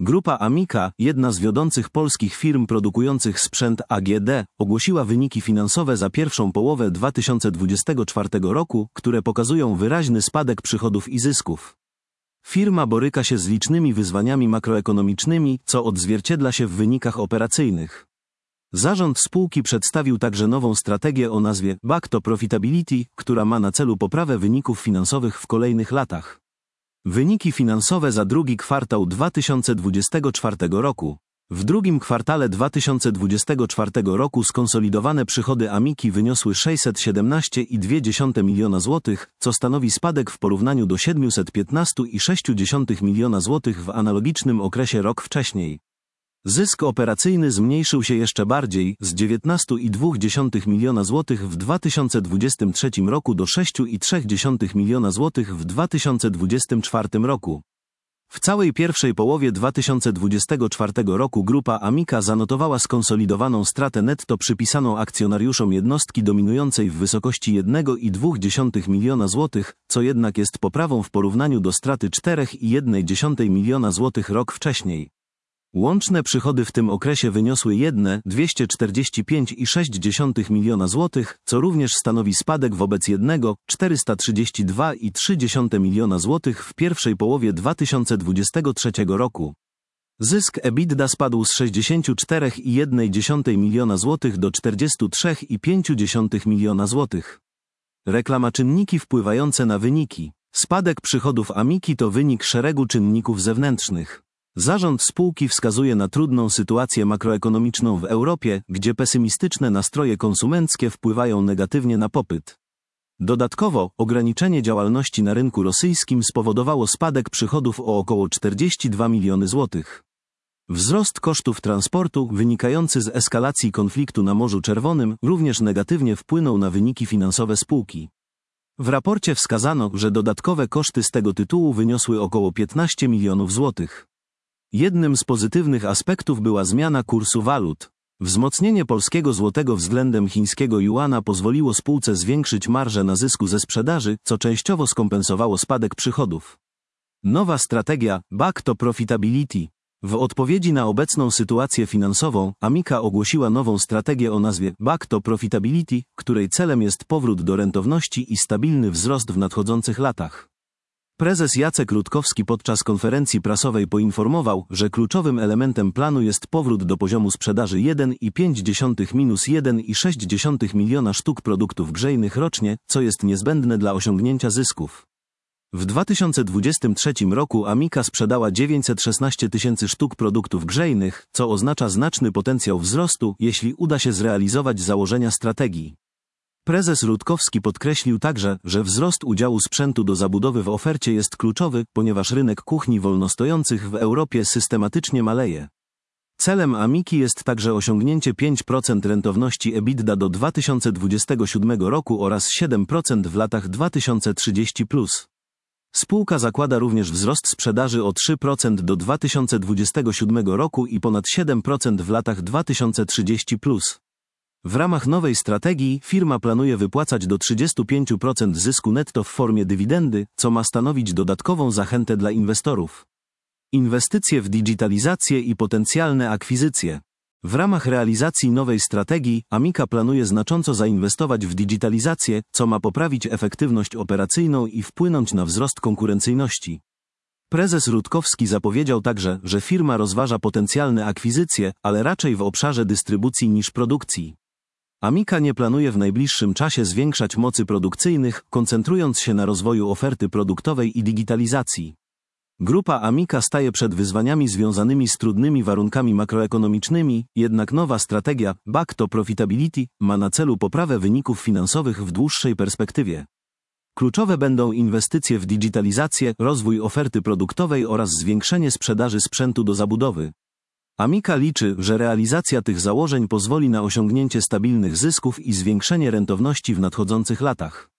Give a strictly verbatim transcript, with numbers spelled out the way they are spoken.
Grupa Amica, jedna z wiodących polskich firm produkujących sprzęt A G D, ogłosiła wyniki finansowe za pierwszą połowę dwa tysiące dwudziestego czwartego roku, które pokazują wyraźny spadek przychodów i zysków. Firma boryka się z licznymi wyzwaniami makroekonomicznymi, co odzwierciedla się w wynikach operacyjnych. Zarząd spółki przedstawił także nową strategię o nazwie Back to Profitability, która ma na celu poprawę wyników finansowych w kolejnych latach. Wyniki finansowe za drugi kwartał dwa tysiące dwudziestego czwartego roku. W drugim kwartale dwa tysiące dwudziestego czwartego roku skonsolidowane przychody Amiki wyniosły sześćset siedemnaście przecinek dwa miliona złotych, co stanowi spadek w porównaniu do siedemset piętnaście przecinek sześć miliona złotych w analogicznym okresie rok wcześniej. Zysk operacyjny zmniejszył się jeszcze bardziej, z dziewiętnaście przecinek dwa miliona złotych w dwa tysiące dwudziestym trzecim roku do sześć przecinek trzy miliona złotych w dwa tysiące dwudziestym czwartym roku. W całej pierwszej połowie dwa tysiące dwudziestego czwartego roku grupa Amica zanotowała skonsolidowaną stratę netto przypisaną akcjonariuszom jednostki dominującej w wysokości jeden przecinek dwa miliona złotych, co jednak jest poprawą w porównaniu do straty cztery przecinek jeden miliona złotych rok wcześniej. Łączne przychody w tym okresie wyniosły jeden milion dwieście czterdzieści pięć przecinek sześć miliona złotych, co również stanowi spadek wobec jeden milion czterysta trzydzieści dwa przecinek trzy miliona złotych w pierwszej połowie dwa tysiące dwudziestego trzeciego roku. Zysk EBITDA spadł z sześćdziesiąt cztery przecinek jeden miliona złotych do czterdzieści trzy przecinek pięć miliona złotych. Reklama. Czynniki wpływające na wyniki. Spadek przychodów Amiki to wynik szeregu czynników zewnętrznych. Zarząd spółki wskazuje na trudną sytuację makroekonomiczną w Europie, gdzie pesymistyczne nastroje konsumenckie wpływają negatywnie na popyt. Dodatkowo, ograniczenie działalności na rynku rosyjskim spowodowało spadek przychodów o około czterdzieści dwa miliony złotych. Wzrost kosztów transportu, wynikający z eskalacji konfliktu na Morzu Czerwonym, również negatywnie wpłynął na wyniki finansowe spółki. W raporcie wskazano, że dodatkowe koszty z tego tytułu wyniosły około piętnaście milionów złotych. Jednym z pozytywnych aspektów była zmiana kursu walut. Wzmocnienie polskiego złotego względem chińskiego juana pozwoliło spółce zwiększyć marżę na zysku ze sprzedaży, co częściowo skompensowało spadek przychodów. Nowa strategia Back to Profitability. W odpowiedzi na obecną sytuację finansową, Amica ogłosiła nową strategię o nazwie Back to Profitability, której celem jest powrót do rentowności i stabilny wzrost w nadchodzących latach. Prezes Jacek Rutkowski podczas konferencji prasowej poinformował, że kluczowym elementem planu jest powrót do poziomu sprzedaży jeden przecinek pięć do jeden przecinek sześć miliona sztuk produktów grzejnych rocznie, co jest niezbędne dla osiągnięcia zysków. W dwa tysiące dwudziestym trzecim roku Amica sprzedała dziewięćset szesnaście tysięcy sztuk produktów grzejnych, co oznacza znaczny potencjał wzrostu, jeśli uda się zrealizować założenia strategii. Prezes Rutkowski podkreślił także, że wzrost udziału sprzętu do zabudowy w ofercie jest kluczowy, ponieważ rynek kuchni wolnostojących w Europie systematycznie maleje. Celem Amiki jest także osiągnięcie pięć procent rentowności EBITDA do dwa tysiące dwudziestego siódmego roku oraz siedem procent w latach dwa tysiące trzydziestym plus. Spółka zakłada również wzrost sprzedaży o trzy procent do dwa tysiące dwudziestego siódmego roku i ponad siedem procent w latach dwa tysiące trzydziestym plus. W ramach nowej strategii firma planuje wypłacać do trzydziestu pięciu procent zysku netto w formie dywidendy, co ma stanowić dodatkową zachętę dla inwestorów. Inwestycje w digitalizację i potencjalne akwizycje. W ramach realizacji nowej strategii, Amica planuje znacząco zainwestować w digitalizację, co ma poprawić efektywność operacyjną i wpłynąć na wzrost konkurencyjności. Prezes Rutkowski zapowiedział także, że firma rozważa potencjalne akwizycje, ale raczej w obszarze dystrybucji niż produkcji. Amica nie planuje w najbliższym czasie zwiększać mocy produkcyjnych, koncentrując się na rozwoju oferty produktowej i digitalizacji. Grupa Amica staje przed wyzwaniami związanymi z trudnymi warunkami makroekonomicznymi, jednak nowa strategia Back to Profitability ma na celu poprawę wyników finansowych w dłuższej perspektywie. Kluczowe będą inwestycje w digitalizację, rozwój oferty produktowej oraz zwiększenie sprzedaży sprzętu do zabudowy. Amica liczy, że realizacja tych założeń pozwoli na osiągnięcie stabilnych zysków i zwiększenie rentowności w nadchodzących latach.